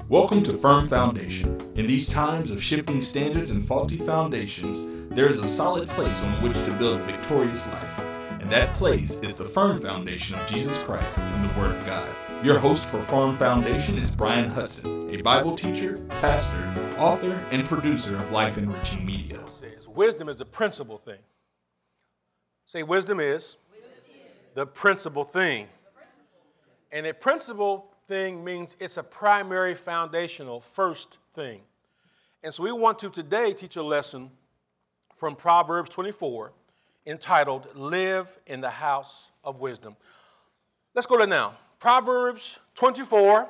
Welcome to Firm Foundation. In these times of shifting standards and faulty foundations, there is a solid place on which to build a victorious life. And that place is the firm foundation of Jesus Christ and the Word of God. Your host for Firm Foundation is Brian Hudson, a Bible teacher, pastor, author, and producer of life-enriching media. Wisdom is the principal thing. Say, wisdom is the principal thing. And a principal thing means it's a primary, foundational, first thing. And so we want to today teach a lesson from Proverbs 24 entitled, Live in the House of Wisdom. Let's go to now. Proverbs 24.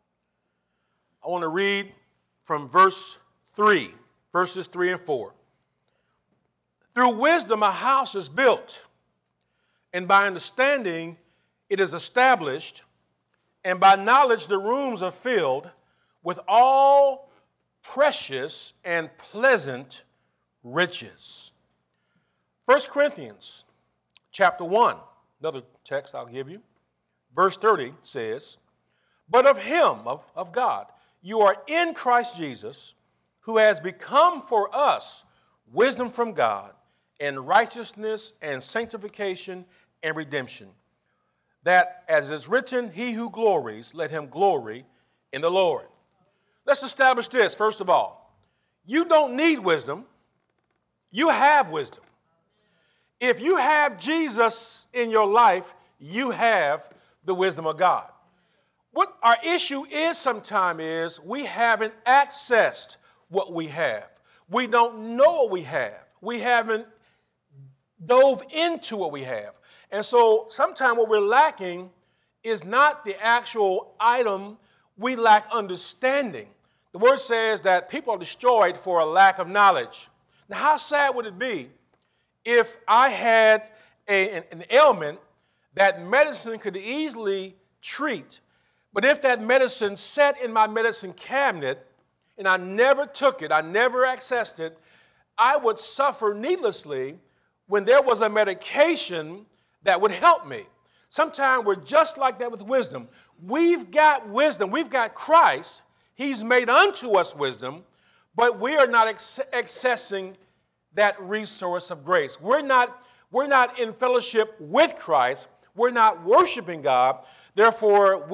I want to read from verses 3 and 4. Through wisdom a house is built, and by understanding it is established, and by knowledge the rooms are filled with all precious and pleasant riches. 1 Corinthians chapter 1, another text I'll give you, verse 30 says, But of him, of God, you are in Christ Jesus, who has become for us wisdom from God, and righteousness and sanctification and redemption, that, as it is written, he who glories, let him glory in the Lord. Let's establish this, first of all. You don't need wisdom. You have wisdom. If you have Jesus in your life, you have the wisdom of God. What our issue is sometimes is we haven't accessed what we have. We don't know what we have. We haven't dove into what we have. And so sometimes what we're lacking is not the actual item. We lack understanding. The word says that people are destroyed for a lack of knowledge. Now, how sad would it be if I had an ailment that medicine could easily treat, but if that medicine sat in my medicine cabinet and I never took it, I never accessed it, I would suffer needlessly when there was a medication that would help me. Sometimes we're just like that with wisdom. We've got wisdom. We've got Christ. He's made unto us wisdom, but we are not accessing that resource of grace. We're not in fellowship with Christ. We're not worshiping God. Therefore,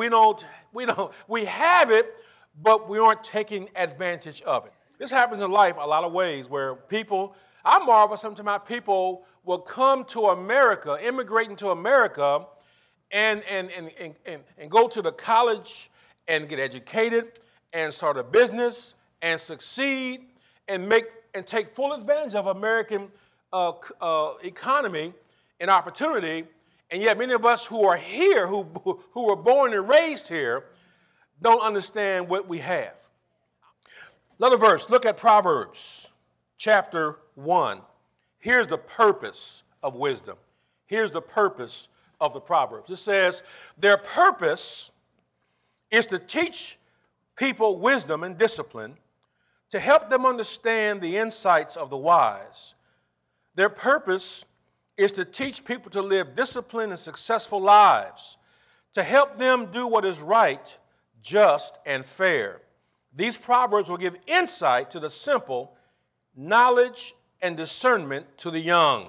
we have it, but we aren't taking advantage of it. This happens in life a lot of ways where I marvel sometimes people will come to America, immigrating to America, and go to the college and get educated and start a business and succeed and take full advantage of American economy and opportunity. And yet many of us who are here, who were born and raised here, don't understand what we have. Another verse, look at Proverbs chapter 1. Here's the purpose of wisdom. Here's the purpose of the Proverbs. It says, their purpose is to teach people wisdom and discipline, to help them understand the insights of the wise. Their purpose is to teach people to live disciplined and successful lives, to help them do what is right, just, and fair. These Proverbs will give insight to the simple, knowledge and discernment to the young.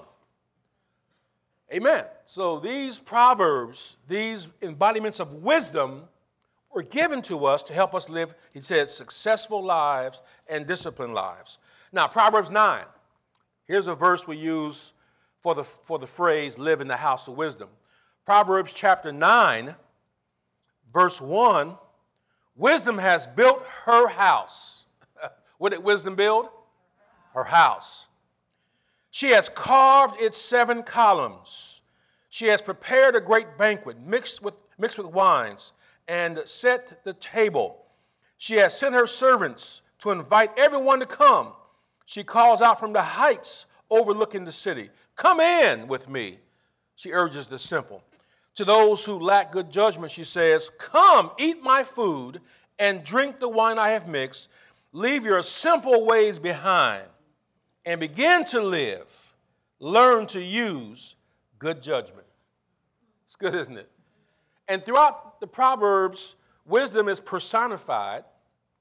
Amen. So these Proverbs, these embodiments of wisdom were given to us to help us live, he said, successful lives and disciplined lives. Now, Proverbs 9. Here's a verse we use for the phrase, live in the house of wisdom. Proverbs chapter 9, verse 1, wisdom has built her house. What did wisdom build? Her house. She has carved its 7 columns. She has prepared a great banquet, mixed with wines, and set the table. She has sent her servants to invite everyone to come. She calls out from the heights overlooking the city, "Come in with me," she urges the simple. To those who lack good judgment, she says, "Come, eat my food and drink the wine I have mixed. Leave your simple ways behind and begin to live. Learn to use good judgment." It's good, isn't it? And throughout the Proverbs, wisdom is personified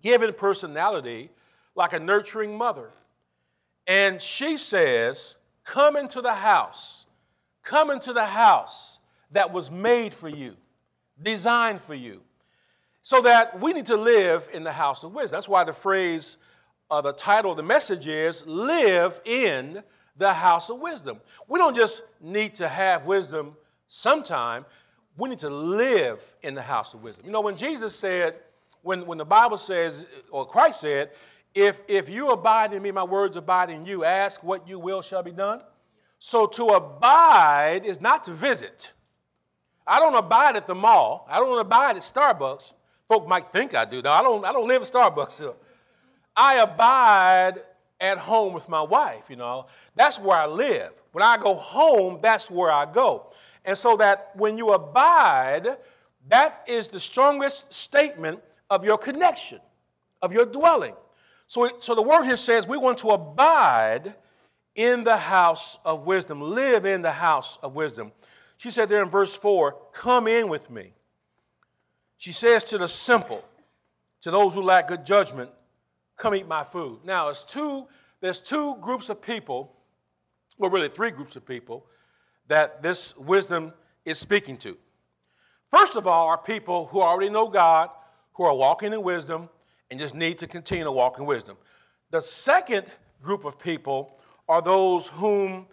given personality like a nurturing mother. And she says, come into the house. Come into the house that was made for you, designed for you. So that we need to live in the house of wisdom. That's why the phrase, the title of the message is, live in the house of wisdom. We don't just need to have wisdom sometime. We need to live in the house of wisdom. You know, when Jesus said, when the Bible says, or Christ said, if you abide in me, my words abide in you, ask what you will shall be done. So to abide is not to visit. I don't abide at the mall. I don't abide at Starbucks. Folk might think I do. No, I don't live at Starbucks. I abide at home with my wife, you know. That's where I live. When I go home, that's where I go. And so that when you abide, that is the strongest statement of your connection, of your dwelling. So the word here says we want to abide in the house of wisdom, live in the house of wisdom. She said there in verse 4, come in with me. She says to the simple, to those who lack good judgment, come eat my food. Now, there's two groups of people, well, really three groups of people that this wisdom is speaking to. First of all, are people who already know God, who are walking in wisdom, and just need to continue to walk in wisdom. The second group of people are those whom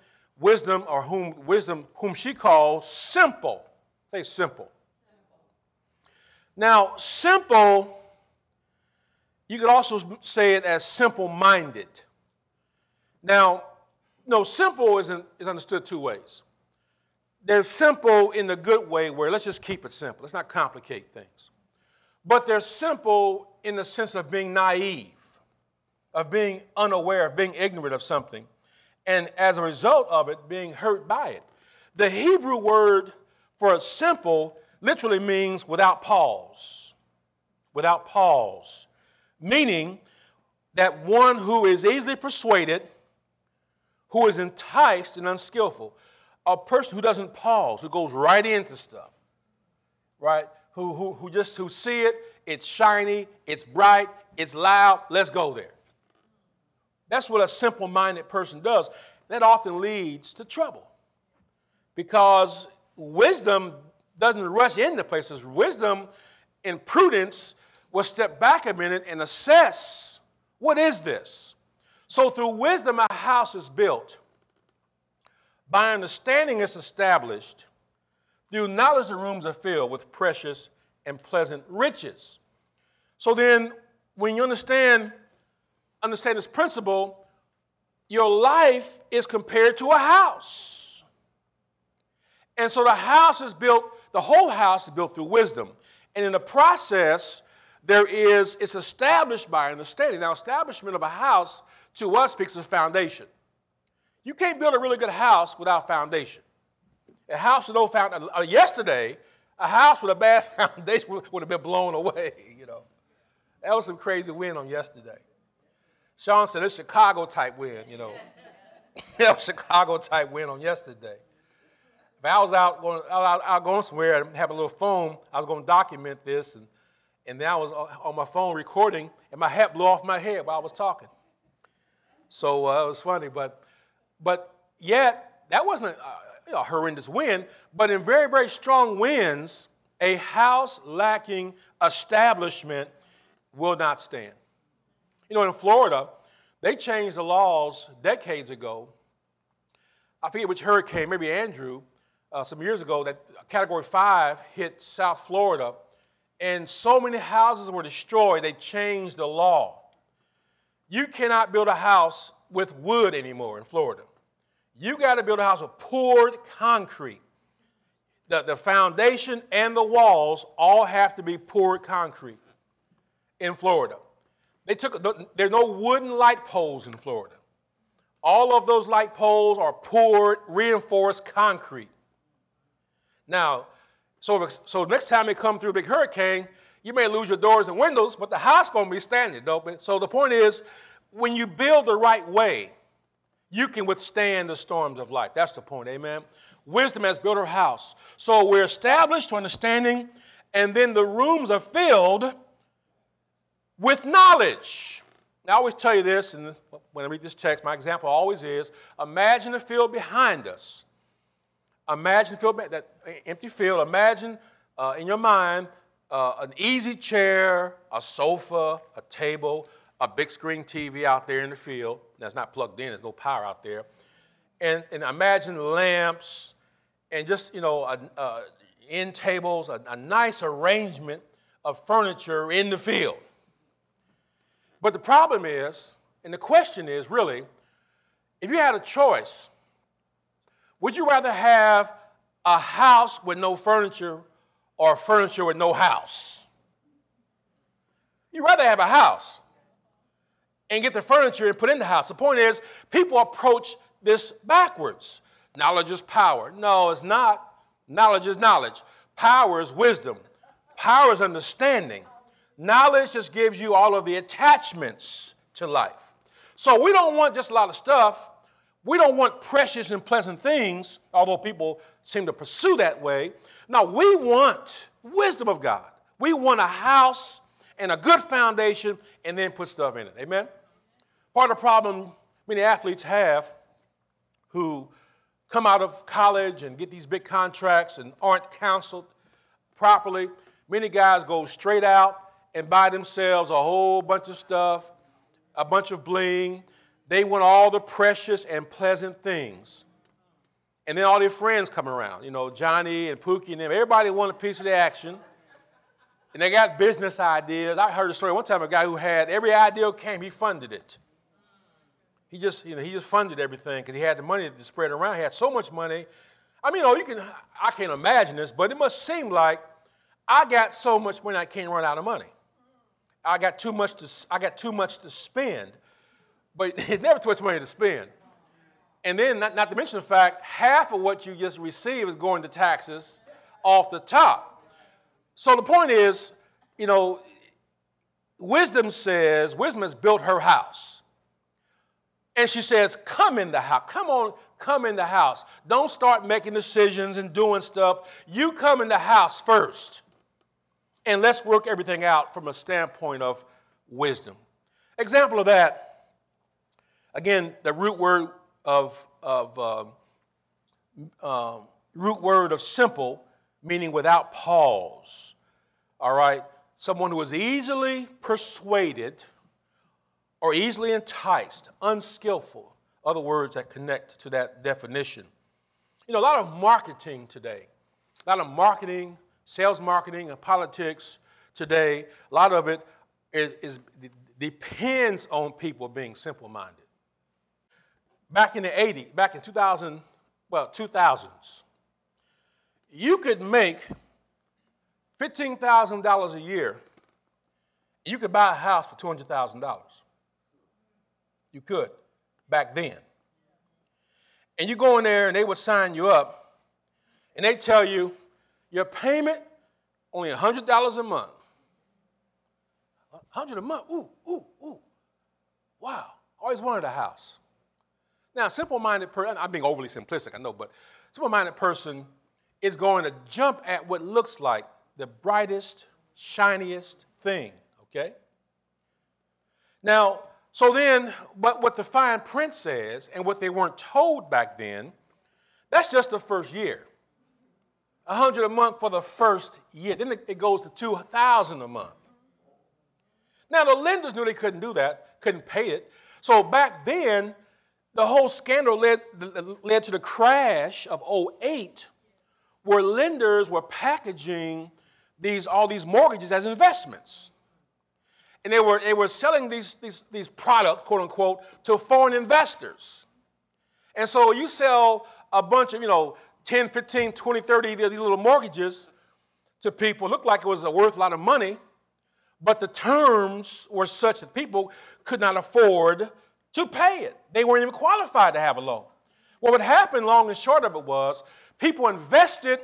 she calls simple. Say simple. Now, simple, you could also say it as simple-minded. Now, no, simple is understood two ways. There's simple in the good way where let's just keep it simple. Let's not complicate things. But there's simple in the sense of being naive, of being unaware, of being ignorant of something, and as a result of it, being hurt by it. The Hebrew word for simple literally means without pause. Without pause. Meaning that one who is easily persuaded, who is enticed and unskillful. A person who doesn't pause, who goes right into stuff. Right? Who see it, it's shiny, it's bright, it's loud, let's go there. That's what a simple-minded person does. That often leads to trouble. Because wisdom doesn't rush into places. Wisdom and prudence will step back a minute and assess, what is this? So through wisdom, a house is built. By understanding, it's established. Through knowledge, the rooms are filled with precious and pleasant riches. So then, when you understand this principle, your life is compared to a house. And so the house is built, the whole house is built through wisdom. And in the process, it's established by understanding. Now, establishment of a house to us speaks of foundation. You can't build a really good house without foundation. A house with no foundation. Yesterday, a house with a bad foundation would have been blown away, you know. That was some crazy wind on yesterday. Sean said it's Chicago-type wind, you know. That was Chicago-type wind on yesterday. If I was out going somewhere and have a little phone, I was going to document this, and then I was on my phone recording, and my hat blew off my head while I was talking. So it was funny, but yet that wasn't a horrendous wind, but in very, very strong winds, a house lacking establishment will not stand. You know, in Florida, they changed the laws decades ago. I forget which hurricane, maybe Andrew, some years ago, that Category 5 hit South Florida, and so many houses were destroyed, they changed the law. You cannot build a house with wood anymore in Florida. You got to build a house with poured concrete. The foundation and the walls all have to be poured concrete in Florida. There are no wooden light poles in Florida. All of those light poles are poured, reinforced concrete. Now, so next time they come through a big hurricane, you may lose your doors and windows, but the house is going to be standing, though. So the point is, when you build the right way, you can withstand the storms of life. That's the point, amen? Wisdom has built her house. So we're established to understanding, and then the rooms are filled with knowledge. Now, I always tell you this, and when I read this text, my example always is, imagine the field behind us. Imagine the field, that empty field. Imagine in your mind an easy chair, a sofa, a table, a big screen TV out there in the field that's not plugged in. There's no power out there. And imagine lamps and just, end tables, a nice arrangement of furniture in the field. But the problem is, and the question is really, if you had a choice, would you rather have a house with no furniture or furniture with no house? You'd rather have a house and get the furniture and put in the house. The point is, people approach this backwards. Knowledge is power. No, it's not. Knowledge is knowledge. Power is wisdom. Power is understanding. Knowledge just gives you all of the attachments to life. So we don't want just a lot of stuff. We don't want precious and pleasant things, although people seem to pursue that way. No, we want wisdom of God. We want a house and a good foundation and then put stuff in it. Amen? Part of the problem many athletes have who come out of college and get these big contracts and aren't counseled properly, many guys go straight out and buy themselves a whole bunch of stuff, a bunch of bling. They want all the precious and pleasant things. And then all their friends come around, Johnny and Pookie and them. Everybody want a piece of the action. And they got business ideas. I heard a story one time of a guy who had every idea came, he funded it. He just funded everything because he had the money to spread around. He had so much money. I mean, I can't imagine this, but it must seem like I got so much money I can't run out of money. I got too much to spend, but it's never too much money to spend. And then, not to mention the fact, half of what you just receive is going to taxes off the top. So the point is, wisdom has built her house. And she says, come in the house. Come on, come in the house. Don't start making decisions and doing stuff. You come in the house first. And let's work everything out from a standpoint of wisdom. Example of that, again, the root word of simple, meaning without pause. All right? Someone who is easily persuaded or easily enticed, unskillful, other words that connect to that definition. A lot of marketing today, sales marketing and politics today, a lot of it depends on people being simple-minded. Back in the 2000s, you could make $15,000 a year. You could buy a house for $200,000. You could, back then. And you go in there and they would sign you up and they tell you your payment only $100 a month. $100 a month? Ooh. Wow. Always wanted a house. Now, simple-minded person, I'm being overly simplistic, I know, but simple-minded person is going to jump at what looks like the brightest, shiniest thing, okay? Now, so then, what the fine print says and what they weren't told back then, that's just the first year. $100 a month for the first year. Then it goes to $2,000 a month. Now, the lenders knew they couldn't do that, couldn't pay it. So back then, the whole scandal led to the crash of 2008, where lenders were packaging all these mortgages as investments. And they were selling these products, quote unquote, to foreign investors. And so you sell a bunch of, 10, 15, 20, 30 of these little mortgages to people. It looked like it was worth a lot of money, but the terms were such that people could not afford to pay it. They weren't even qualified to have a loan. Well, what happened, long and short of it, was people invested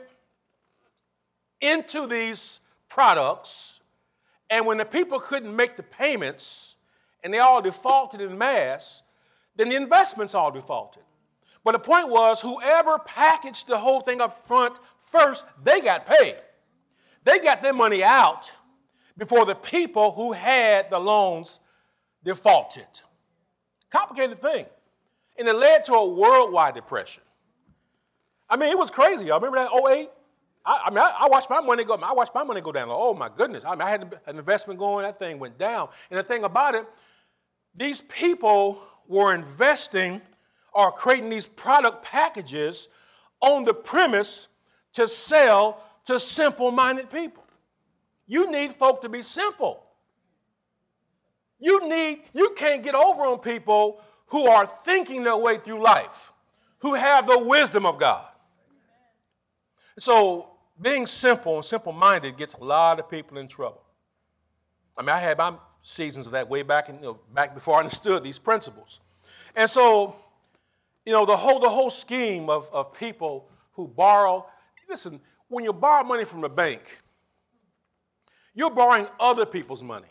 into these products, and when the people couldn't make the payments and they all defaulted en masse, then the investments all defaulted. But the point was, whoever packaged the whole thing up front first, they got paid. They got their money out before the people who had the loans defaulted. Complicated thing. And it led to a worldwide depression. I mean, it was crazy. I remember that 2008. I watched my money go. I watched my money go down. Like, oh my goodness! I mean, I had an investment going. That thing went down. And the thing about it, these people were investing or creating these product packages on the premise to sell to simple-minded people. You need folk to be simple. You can't get over on people who are thinking their way through life, who have the wisdom of God. So being simple and simple-minded gets a lot of people in trouble. I mean, I had my seasons of that way back, back before I understood these principles. And so, the whole scheme of people who borrow. Listen, when you borrow money from a bank, you're borrowing other people's money.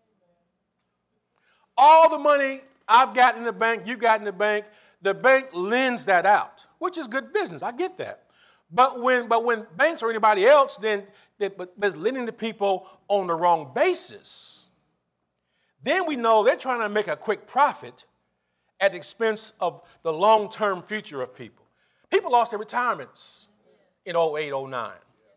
All the money I've got in the bank, you got in the bank lends that out, which is good business. I get that. But when banks or anybody else then is lending to people on the wrong basis, then we know they're trying to make a quick profit at the expense of the long-term future of people. People lost their retirements in 2008, 2009.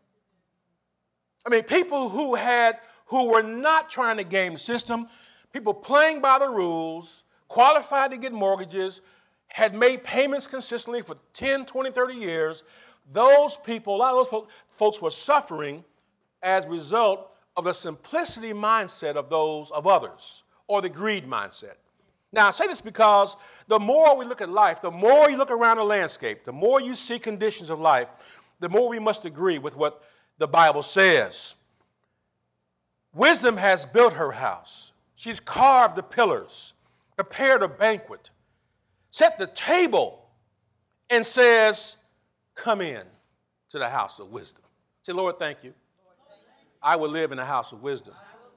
I mean, people who were not trying to game the system, people playing by the rules, qualified to get mortgages, had made payments consistently for 10, 20, 30 years. Those people, a lot of those folks were suffering as a result of the simplicity mindset of others, or the greed mindset. Now, I say this because the more we look at life, the more you look around the landscape, the more you see conditions of life, the more we must agree with what the Bible says. Wisdom has built her house. She's carved the pillars, prepared a banquet, set the table, and says, come in to the house of wisdom. Say, Lord, thank you. I will live in the house of wisdom.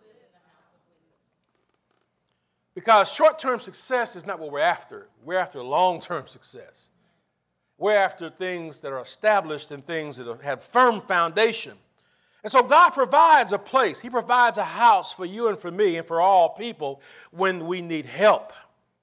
Because short-term success is not what we're after. We're after long-term success. We're after things that are established and things that have firm foundation. And so God provides a place. He provides a house for you and for me and for all people when we need help.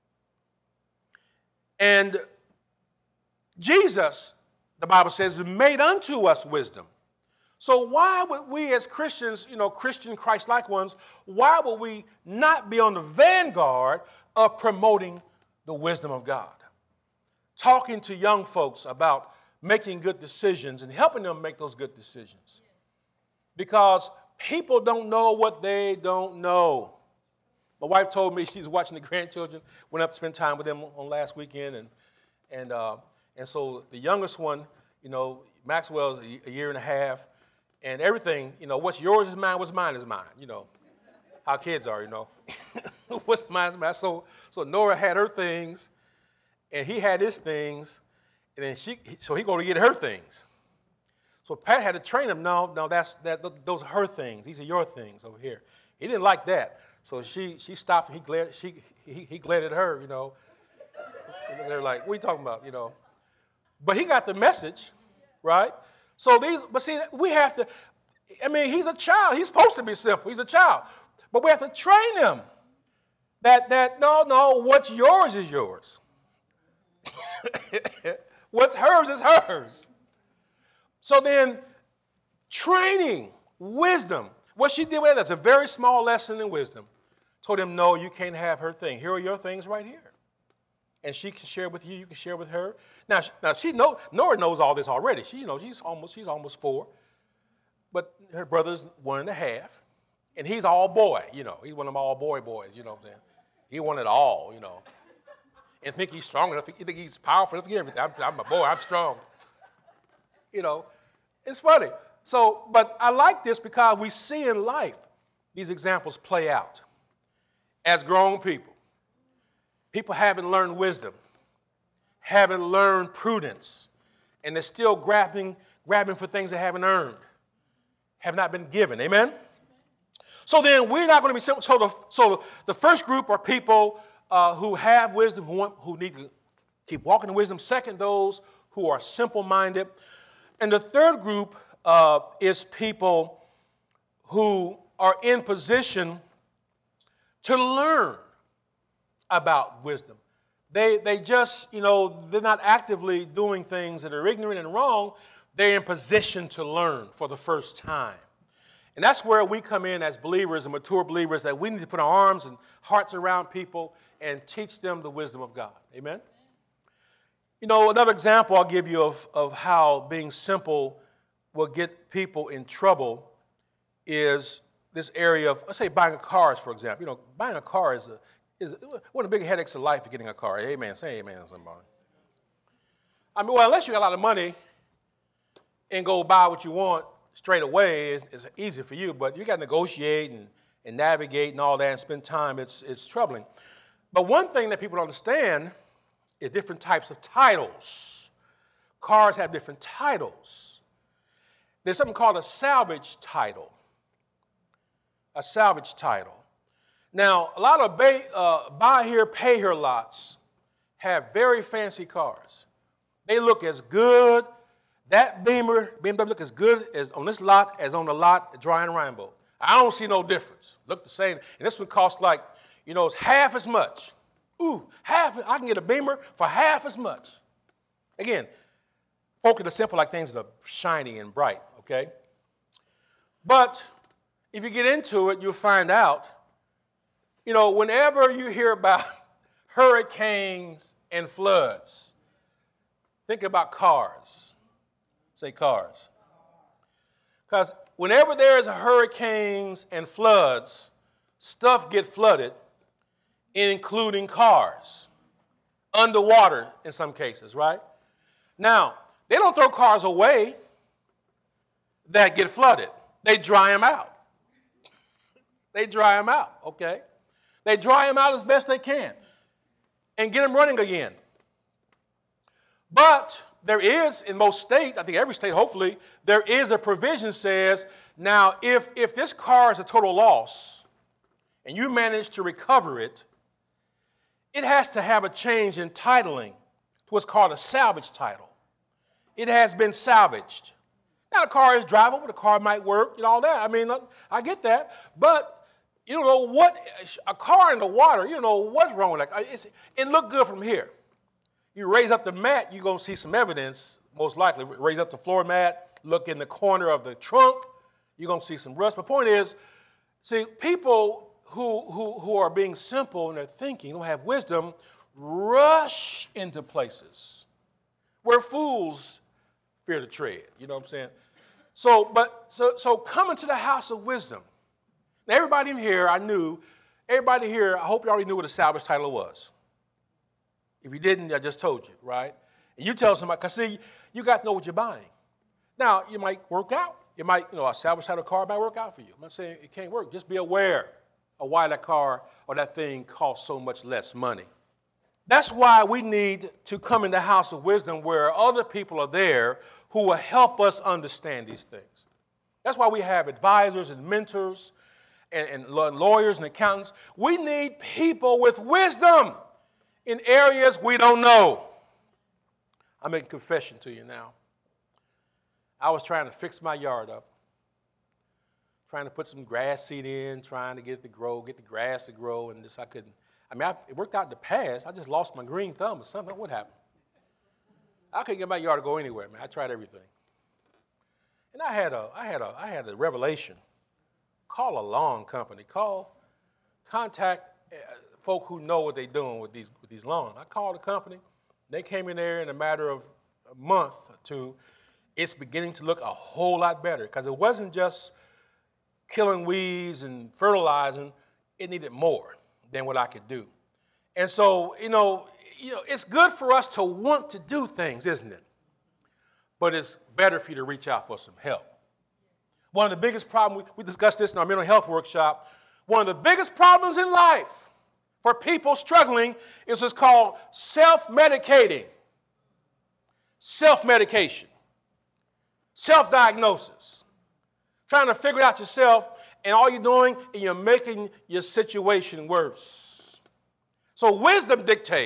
And Jesus, the Bible says, made unto us wisdom. So why would we as Christians, Christian Christ-like ones, why would we not be on the vanguard of promoting the wisdom of God? Talking to young folks about making good decisions and helping them make those good decisions. Because people don't know what they don't know. My wife told me she's watching the grandchildren, went up to spend time with them on last weekend, and so the youngest one, Maxwell's a year and a half, and everything, what's yours is mine, what's mine is mine, how kids are, what's mine is mine. So Nora had her things, and he had his things, and then he going to get her things. So Pat had to train him. No, those are her things. These are your things over here. He didn't like that, so she stopped. He glared at her. They're like, "What are you talking about?" But he got the message, right? So we have to. I mean, he's a child. He's supposed to be simple. He's a child, but we have to train him that no, what's yours is yours. What's hers is hers. So then, training, wisdom. What she did with that's a very small lesson in wisdom. Told him, no, you can't have her thing. Here are your things right here. And she can share with you, you can share with her. Now Nora knows all this already. She's almost 4. But her brother's 1.5. And he's all boy, He's one of them all boys, you know what I'm saying? He wanted all, And think he's strong enough, you think he's powerful enough to get everything. I'm a boy, I'm strong. It's funny. So, but I like this because we see in life these examples play out. As grown people haven't learned wisdom, haven't learned prudence, and they're still grabbing for things they haven't earned, have not been given. Amen? So then we're not going to be simple. So the first group are people who have wisdom, who need to keep walking in wisdom. Second, those who are simple-minded. And the third group is people who are in position to learn about wisdom. They just, they're not actively doing things that are ignorant and wrong. They're in position to learn for the first time. And that's where we come in as believers and mature believers, that we need to put our arms and hearts around people and teach them the wisdom of God. Amen? Another example I'll give you of how being simple will get people in trouble is this area of, let's say, buying cars, for example. Buying a car is one of the big headaches of life, is getting a car. Amen. Say amen, somebody. Unless you got a lot of money and go buy what you want straight away, it's easy for you, but you got to negotiate and navigate and all that and spend time. It's troubling. But one thing that people don't understand is different types of titles. Cars have different titles. There's something called a salvage title. A salvage title. Now, a lot of buy here, pay here lots have very fancy cars. They look as good. That BMW look as good as on this lot as on the lot at Dry and Rainbow. I don't see no difference. Look the same. And this one costs like, it's half as much. Ooh, half. I can get a Beamer for half as much. Again, folk are simple like things that are shiny and bright, okay? But if you get into it, you'll find out, whenever you hear about hurricanes and floods, think about cars. Say cars. Because whenever there's hurricanes and floods, stuff gets flooded, including cars, underwater in some cases, right? Now, they don't throw cars away that get flooded. They dry them out. They dry them out, okay? They dry them out as best they can and get them running again. But there is, in most states, I think every state, hopefully, there is a provision says, now, if this car is a total loss and you manage to recover it, it has to have a change in titling to what's called a salvage title. It has been salvaged. Now, the car is drivable, the car might work, all that. I get that. But, a car in the water, what's wrong with that? It looked good from here. You raise up the mat, you're going to see some evidence, most likely. Raise up the floor mat, look in the corner of the trunk, you're going to see some rust. The point is, see, people who are being simple in their thinking, who have wisdom, rush into places where fools fear to tread. You know what I'm saying? So come into the house of wisdom. Now, everybody in here, I hope you already knew what a salvage title was. If you didn't, I just told you, right? And you tell somebody, because see, you got to know what you're buying. Now, you might work out. You might, a salvage title car might work out for you. I'm not saying it can't work. Just be aware of why that car or that thing costs so much less money. That's why we need to come in the house of wisdom where other people are there who will help us understand these things. That's why we have advisors and mentors and lawyers and accountants. We need people with wisdom in areas we don't know. I'm making confession to you now. I was trying to fix my yard up, trying to put some grass seed in, trying to get the grass to grow, and I couldn't. It worked out in the past. I just lost my green thumb or something. What happened? I couldn't get my yard to go anywhere, man. I tried everything. And I had a revelation. Call a lawn company. Contact folk who know what they're doing with these lawns. I called the company. They came in there in a matter of a month or two. It's beginning to look a whole lot better because it wasn't just killing weeds and fertilizing. It needed more than what I could do. And so, it's good for us to want to do things, isn't it? But it's better for you to reach out for some help. One of the biggest problems, we discussed this in our mental health workshop, one of the biggest problems in life for people struggling is what's called self-medicating. Self-medication. Self-diagnosis. Trying to figure it out yourself, and all you're doing is you're making your situation worse. So wisdom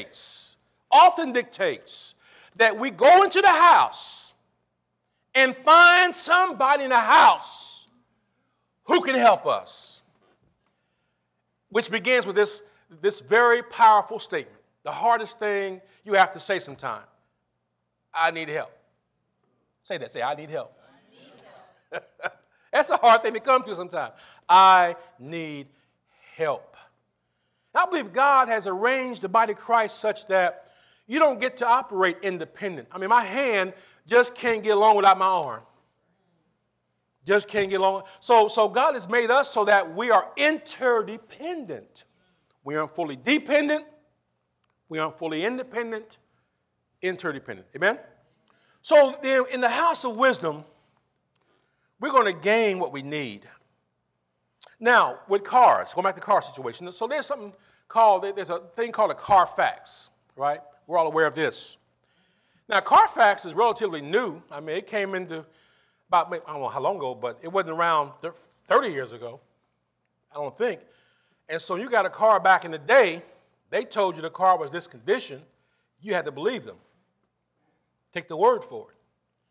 often dictates, that we go into the house and find somebody in the house who can help us? Which begins with this very powerful statement. The hardest thing you have to say sometime. I need help. Say that. Say, I need help. I need help. That's a hard thing to come to sometimes. I need help. I believe God has arranged the body of Christ such that you don't get to operate independent. I mean, my hand just can't get along without my arm. Just can't get along. So God has made us so that we are interdependent. We aren't fully dependent. We aren't fully independent. Interdependent. Amen? So then in the house of wisdom, we're going to gain what we need. Now, with cars, going back to the car situation, so there's a thing called a Carfax, right? We're all aware of this. Now, Carfax is relatively new. I mean, it came into about, I don't know how long ago, but it wasn't around 30 years ago, I don't think. And so you got a car back in the day, they told you the car was this condition, you had to believe them. Take the word for it.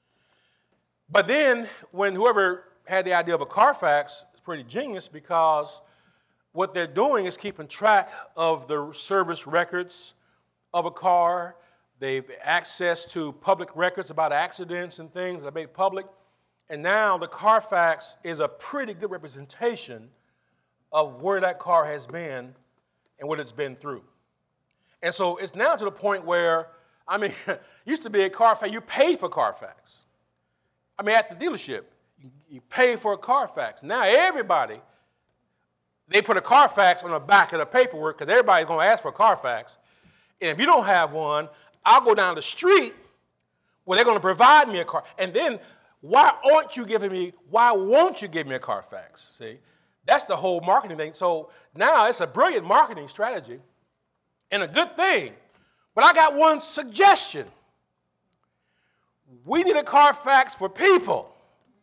But then, when whoever had the idea of a Carfax, it's pretty genius because what they're doing is keeping track of the service records of a car. They've access to public records about accidents and things that are made public. And now the Carfax is a pretty good representation of where that car has been and what it's been through. And so it's now to the point where, I mean, used to be a Carfax, you pay for Carfax. I mean, at the dealership, you pay for a Carfax. Now everybody, they put a Carfax on the back of the paperwork because everybody's going to ask for a Carfax. And if you don't have one, I'll go down the street where they're going to provide me a car. And then, why won't you give me a Carfax? See, that's the whole marketing thing. So now it's a brilliant marketing strategy and a good thing. But I got one suggestion. We need a Carfax for people.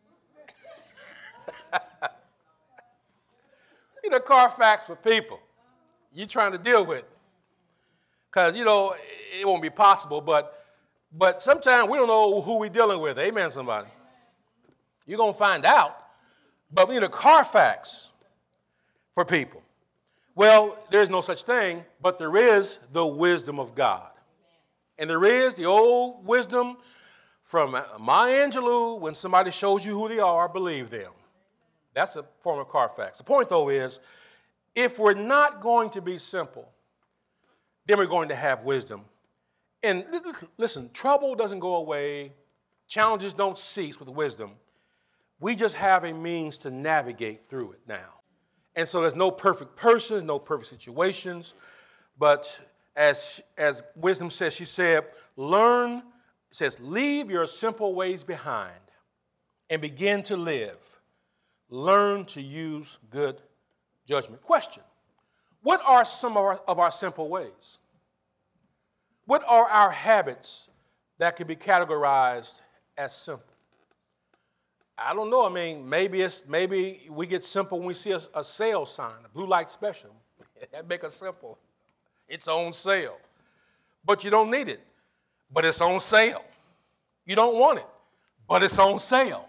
We need a Carfax for people you're trying to deal with. Because, you know, it won't be possible, but sometimes we don't know who we're dealing with. Amen, somebody. You're going to find out. But we need a Carfax for people. Well, there's no such thing, but there is the wisdom of God. And there is the old wisdom from Maya Angelou, when somebody shows you who they are, believe them. That's a form of Carfax. The point, though, is if we're not going to be simple, then we're going to have wisdom. And listen, trouble doesn't go away. Challenges don't cease with wisdom. We just have a means to navigate through it now. And so there's no perfect person, no perfect situations. But as wisdom says, she said, leave your simple ways behind and begin to live. Learn to use good judgment. Question. What are some of our simple ways? What are our habits that can be categorized as simple? I don't know. I mean, maybe we get simple when we see a sale sign, a blue light special. That make us simple. It's on sale. But you don't need it. But it's on sale. You don't want it. But it's on sale.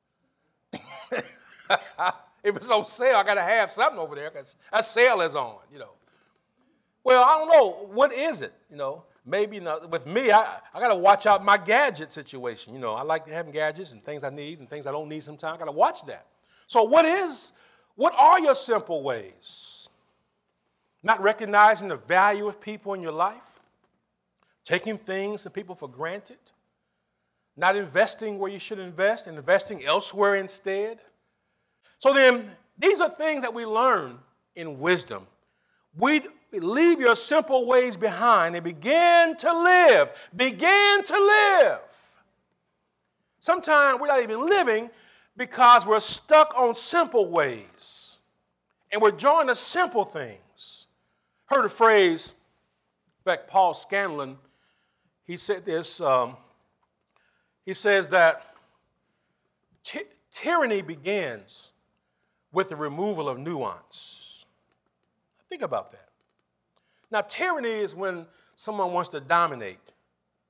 If it's on sale, I got to have something over there because a sale is on, you know. Well, I don't know. What is it, you know? Maybe, you know, with me, I got to watch out my gadget situation. You know, I like having gadgets and things I need and things I don't need sometimes. I got to watch that. So what are your simple ways? Not recognizing the value of people in your life, taking things and people for granted, not investing where you should invest and investing elsewhere instead. So then, these are things that we learn in wisdom. We leave your simple ways behind and begin to live. Begin to live. Sometimes we're not even living because we're stuck on simple ways. And we're drawn to simple things. Heard a phrase, in fact, Paul Scanlon, he said this, he says that tyranny begins with the removal of nuance. Think about that. Now, tyranny is when someone wants to dominate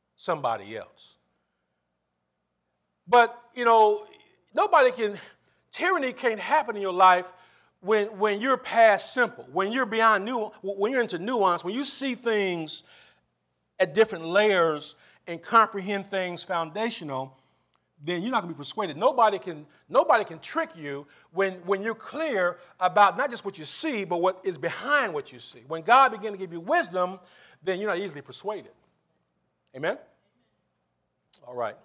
somebody else. But, you know, tyranny can't happen in your life when you're past simple, when you're beyond when you're into nuance, when you see things at different layers and comprehend things foundational, then you're not going to be persuaded. Nobody can trick you when you're clear about not just what you see, but what is behind what you see. When God begins to give you wisdom, then you're not easily persuaded. Amen? All right.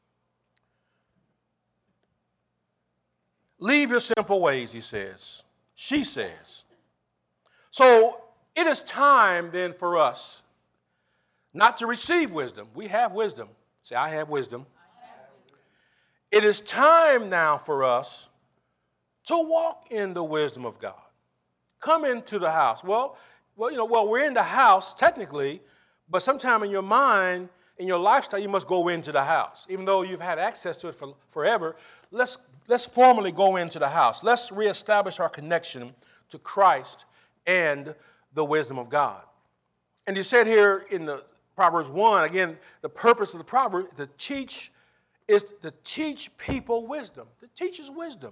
Leave your simple ways, he says. She says. So it is time then for us not to receive wisdom. We have wisdom. Say, I have wisdom. It is time now for us to walk in the wisdom of God. Come into the house. Well, we're in the house technically, but sometime in your mind, in your lifestyle, you must go into the house. Even though you've had access to it for forever, let's formally go into the house. Let's reestablish our connection to Christ and the wisdom of God. And he said here in the Proverbs 1, again, the purpose of the proverb is to teach people wisdom. To teach us wisdom.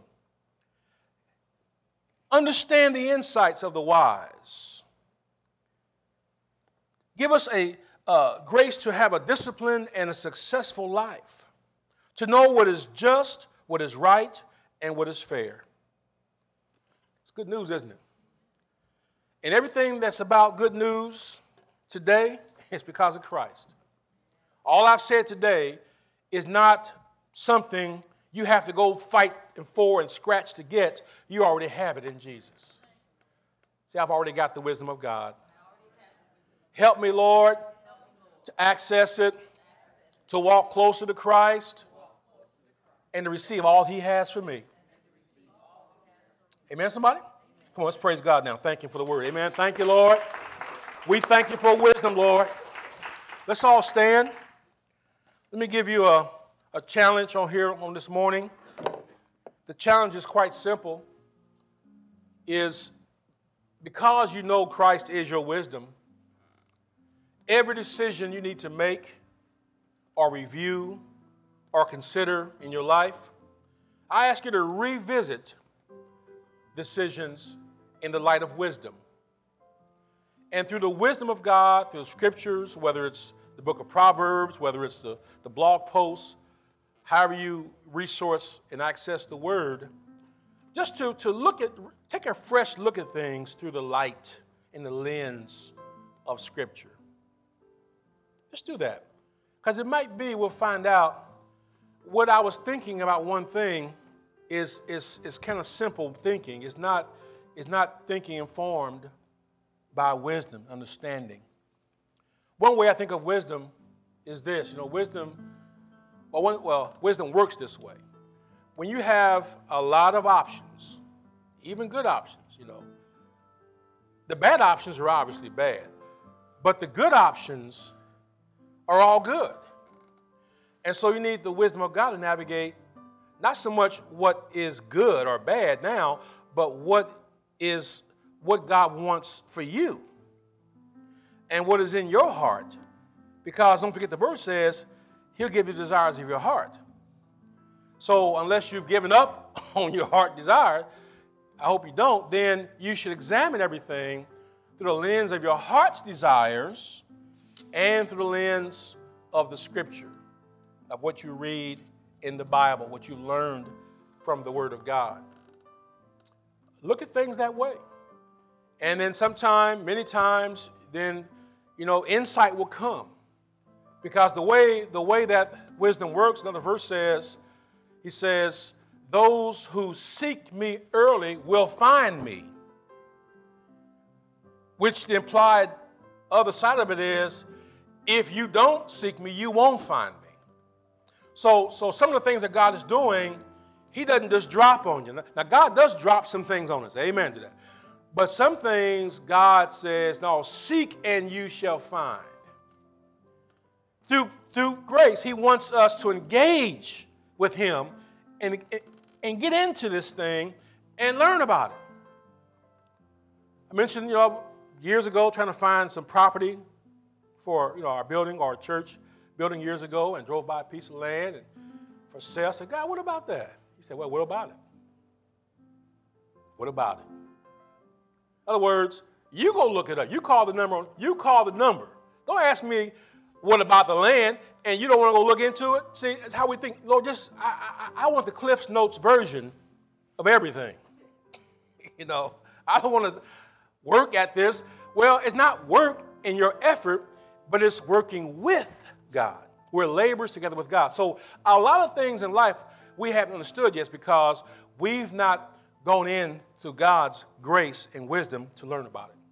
Understand the insights of the wise. Give us a grace to have a disciplined and a successful life. To know what is just, what is right, and what is fair. It's good news, isn't it? And everything that's about good news today is because of Christ. All I've said today is not something you have to go fight for and scratch to get. You already have it in Jesus. See, I've already got the wisdom of God. Help me, Lord, to access it, to walk closer to Christ, and to receive all he has for me. Amen, somebody? Come on, let's praise God now. Thank you for the word. Amen. Thank you, Lord. We thank you for wisdom, Lord. Let's all stand. Let me give you a challenge on this morning. The challenge is quite simple. Is because you know Christ is your wisdom, every decision you need to make or review or consider in your life, I ask you to revisit decisions in the light of wisdom. And through the wisdom of God, through the scriptures, whether it's the book of Proverbs, whether it's the blog posts, however you resource and access the word, just to take a fresh look at things through the light and the lens of Scripture. Just do that. Because it might be we'll find out what I was thinking about one thing is kind of simple thinking. It's not thinking informed by wisdom, understanding. One way I think of wisdom is this. Wisdom works this way. When you have a lot of options, even good options, the bad options are obviously bad, but the good options are all good. And so you need the wisdom of God to navigate not so much what is good or bad now, but what God wants for you and what is in your heart. Because don't forget the verse says, he'll give you the desires of your heart. So unless you've given up on your heart desire, I hope you don't, then you should examine everything through the lens of your heart's desires and through the lens of the Scripture, of what you read in the Bible, what you learned from the Word of God. Look at things that way. And then many times, then, insight will come. Because the way that wisdom works, another verse says, he says, those who seek me early will find me. Which the implied other side of it is, if you don't seek me, you won't find me. So some of the things that God is doing, he doesn't just drop on you. Now, God does drop some things on us. Amen to that. But some things God says, no, seek and you shall find. Through grace, he wants us to engage with him and get into this thing and learn about it. I mentioned, years ago trying to find some property for, our building or our church building years ago, and drove by a piece of land and for sale. I said, God, what about that? He said, well, what about it? What about it? In other words, you go look it up. You call the number. Don't ask me what about the land, and you don't want to go look into it. See, it's how we think. Lord, I want the Cliff's Notes version of everything. I don't want to work at this. Well, it's not work in your effort, but it's working with God. We're laborers together with God. So a lot of things in life we haven't understood yet because we've not gone into God's grace and wisdom to learn about it.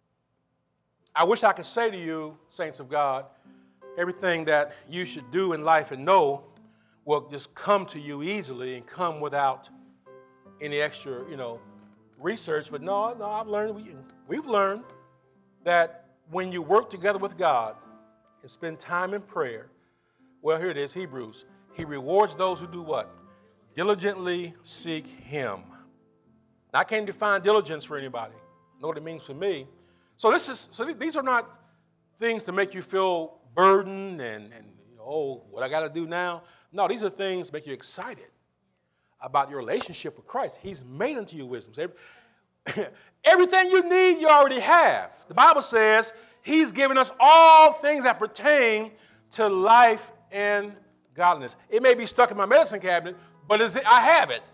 I wish I could say to you, saints of God, everything that you should do in life and know will just come to you easily and come without any extra, research. But no, I've learned, we've learned that when you work together with God and spend time in prayer, well, here it is, Hebrews. He rewards those who do what? Diligently seek Him. Now, I can't define diligence for anybody. I know what it means for me. So these are not things to make you feel burdened and what I got to do now. No, these are things to make you excited about your relationship with Christ. He's made unto you wisdom. Everything you need, you already have. The Bible says He's given us all things that pertain to life and godliness. It may be stuck in my medicine cabinet, but I have it.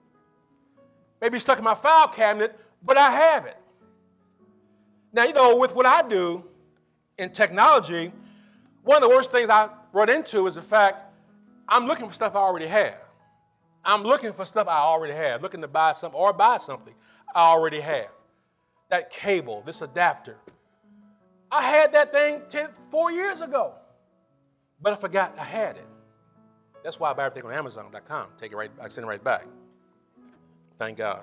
Maybe stuck in my file cabinet, but I have it. Now, with what I do in technology, one of the worst things I run into is the fact I'm looking for stuff I already have. I'm looking for stuff I already have, looking to buy something I already have. That cable, this adapter. I had that thing 4 years ago, but I forgot I had it. That's why I buy everything on Amazon.com. I send it right back. Thank God.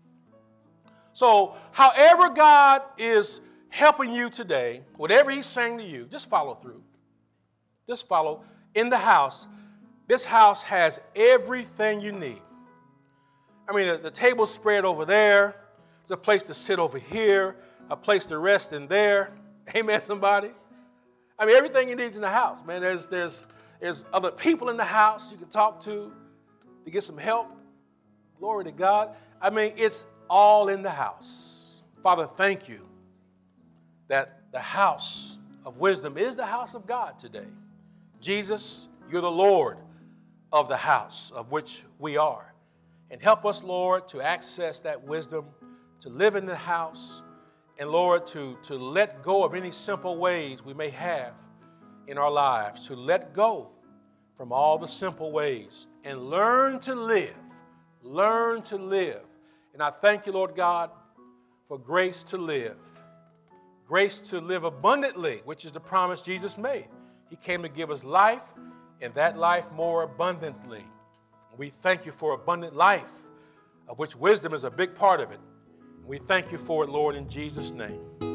So, however God is helping you today, whatever He's saying to you, just follow through. Just follow. In the house, this house has everything you need. I mean, the table's spread over there. There's a place to sit over here, a place to rest in there. Amen, somebody? I mean, everything you need is in the house, man. There's other people in the house you can talk to get some help. Glory to God. I mean, it's all in the house. Father, thank you that the house of wisdom is the house of God today. Jesus, you're the Lord of the house of which we are. And help us, Lord, to access that wisdom, to live in the house, and, Lord, to let go of any simple ways we may have in our lives, to let go from all the simple ways and learn to live. Learn to live. And I thank you, Lord God, for grace to live. Grace to live abundantly, which is the promise Jesus made. He came to give us life, and that life more abundantly. We thank you for abundant life, of which wisdom is a big part of it. We thank you for it, Lord, in Jesus' name.